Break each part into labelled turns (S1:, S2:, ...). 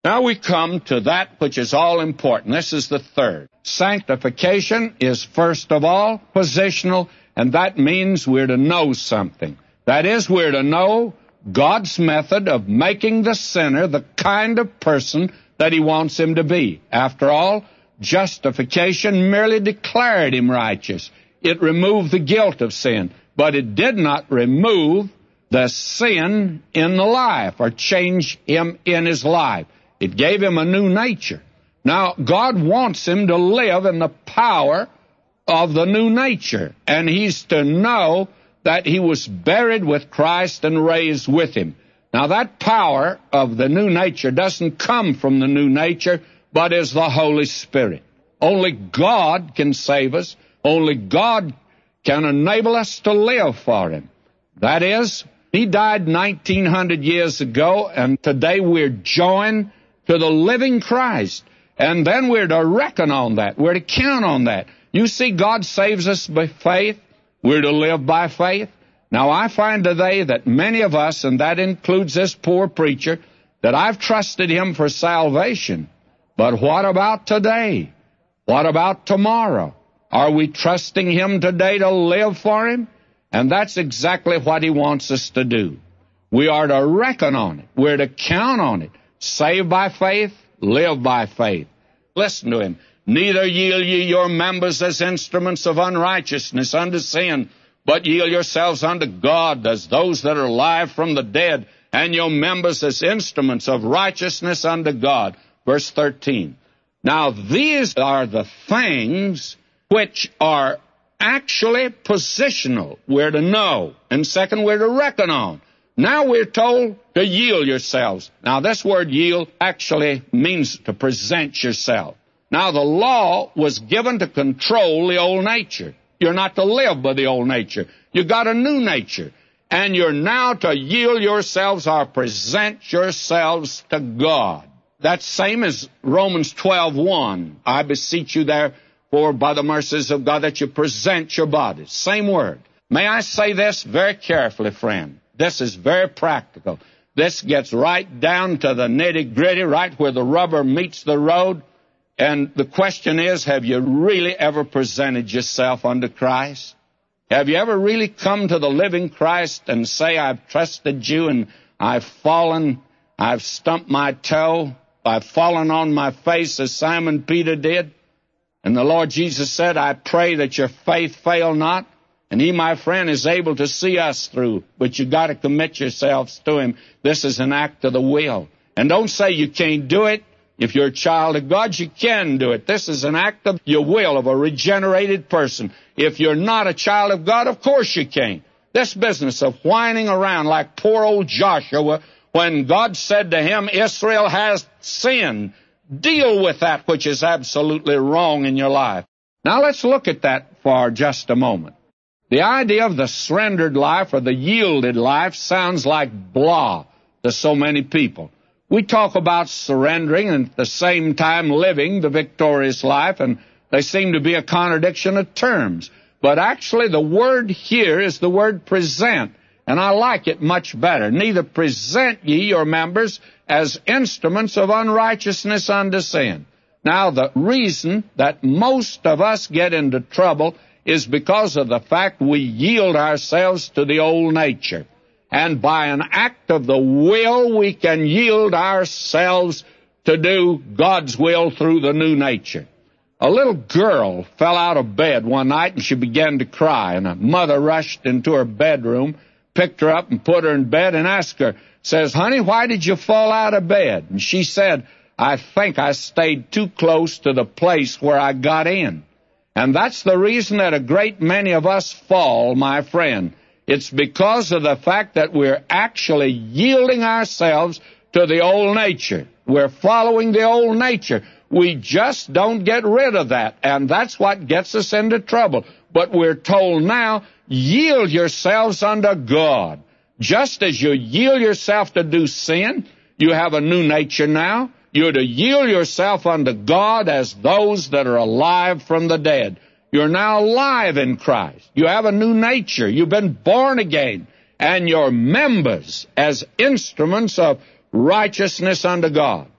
S1: Now we come to that which is all important. This is the third. Sanctification is, first of all, positional, and that means we're to know something. That is, we're to know God's method of making the sinner the kind of person that He wants him to be. After all, justification merely declared him righteous. It removed the guilt of sin, but it did not remove the sin in the life or change him in his life. It gave him a new nature. Now, God wants him to live in the power of the new nature, and he's to know that he was buried with Christ and raised with him. Now, that power of the new nature doesn't come from the new nature, but is the Holy Spirit. Only God can save us. Only God can enable us to live for Him. That is, He died 1900 years ago, and today we're joined to the living Christ. And then we're to reckon on that. We're to count on that. You see, God saves us by faith. We're to live by faith. Now, I find today that many of us, and that includes this poor preacher, that I've trusted him for salvation. But what about today? What about tomorrow? Are we trusting him today to live for him? And that's exactly what he wants us to do. We are to reckon on it. We're to count on it. Saved by faith, live by faith. Listen to him. Neither yield ye your members as instruments of unrighteousness unto sin, but yield yourselves unto God as those that are alive from the dead, and your members as instruments of righteousness unto God. Verse 13. Now, these are the things which are actually positional. We're to know. And second, we're to reckon on. Now we're told to yield yourselves. Now, this word yield actually means to present yourself. Now, the law was given to control the old nature. You're not to live by the old nature. You got a new nature. And you're now to yield yourselves or present yourselves to God. That's same as Romans 12:1. I beseech you therefore by the mercies of God that you present your bodies. Same word. May I say this very carefully, friend? This is very practical. This gets right down to the nitty-gritty, right where the rubber meets the road. And the question is, have you really ever presented yourself unto Christ? Have you ever really come to the living Christ and say, I've trusted you and I've fallen, I've stumped my toe, I've fallen on my face as Simon Peter did? And the Lord Jesus said, I pray that your faith fail not. And He, my friend, is able to see us through. But you've got to commit yourselves to Him. This is an act of the will. And don't say you can't do it. If you're a child of God, you can do it. This is an act of your will, of a regenerated person. If you're not a child of God, of course you can't. This business of whining around like poor old Joshua, when God said to him, Israel has sinned, deal with that which is absolutely wrong in your life. Now let's look at that for just a moment. The idea of the surrendered life or the yielded life sounds like blah to so many people. We talk about surrendering and at the same time living the victorious life, and they seem to be a contradiction of terms. But actually the word here is the word present, and I like it much better. Neither present ye your members as instruments of unrighteousness unto sin. Now, the reason that most of us get into trouble is because of the fact we yield ourselves to the old nature. And by an act of the will, we can yield ourselves to do God's will through the new nature. A little girl fell out of bed one night and she began to cry. And a mother rushed into her bedroom, picked her up and put her in bed and asked her, says, honey, why did you fall out of bed? And she said, I think I stayed too close to the place where I got in. And that's the reason that a great many of us fall, my friend. It's because of the fact that we're actually yielding ourselves to the old nature. We're following the old nature. We just don't get rid of that, and that's what gets us into trouble. But we're told now, yield yourselves unto God. Just as you yield yourself to do sin, you have a new nature now. You're to yield yourself unto God as those that are alive from the dead. You're now alive in Christ. You have a new nature. You've been born again. And you're members as instruments of righteousness unto God.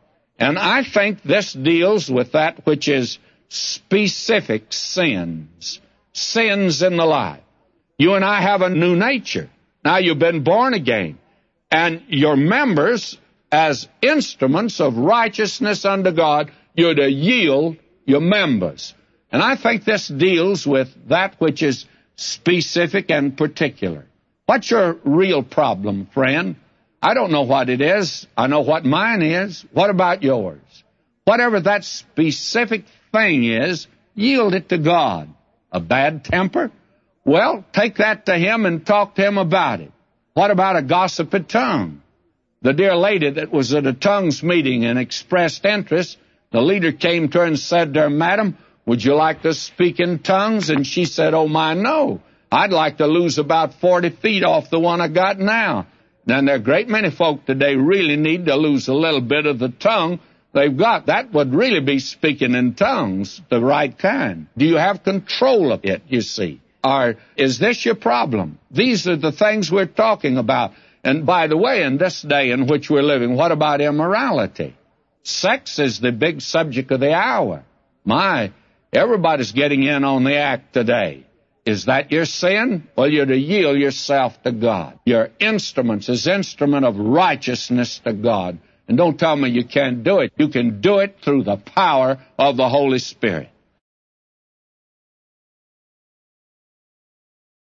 S1: And I think this deals with that which is specific sins, sins in the life. You and I have a new nature. Now you've been born again, and your members, as instruments of righteousness unto God, you're to yield your members. And I think this deals with that which is specific and particular. What's your real problem, friend? I don't know what it is. I know what mine is. What about yours? Whatever that specific thing is, yield it to God. A bad temper? Well, take that to Him and talk to Him about it. What about a gossipy tongue? The dear lady that was at a tongues meeting and expressed interest, the leader came to her and said to her, "Madam, would you like to speak in tongues?" And she said, "Oh, my, no. I'd like to lose about 40 feet off the one I got now." Now, there are a great many folk today really need to lose a little bit of the tongue they've got. That would really be speaking in tongues, the right kind. Do you have control of it, you see? Or is this your problem? These are the things we're talking about. And by the way, in this day in which we're living, what about immorality? Sex is the big subject of the hour. Everybody's getting in on the act today. Is that your sin? Well, you're to yield yourself to God. Your instruments is instrument of righteousness to God. And don't tell me you can't do it. You can do it through the power of the Holy Spirit.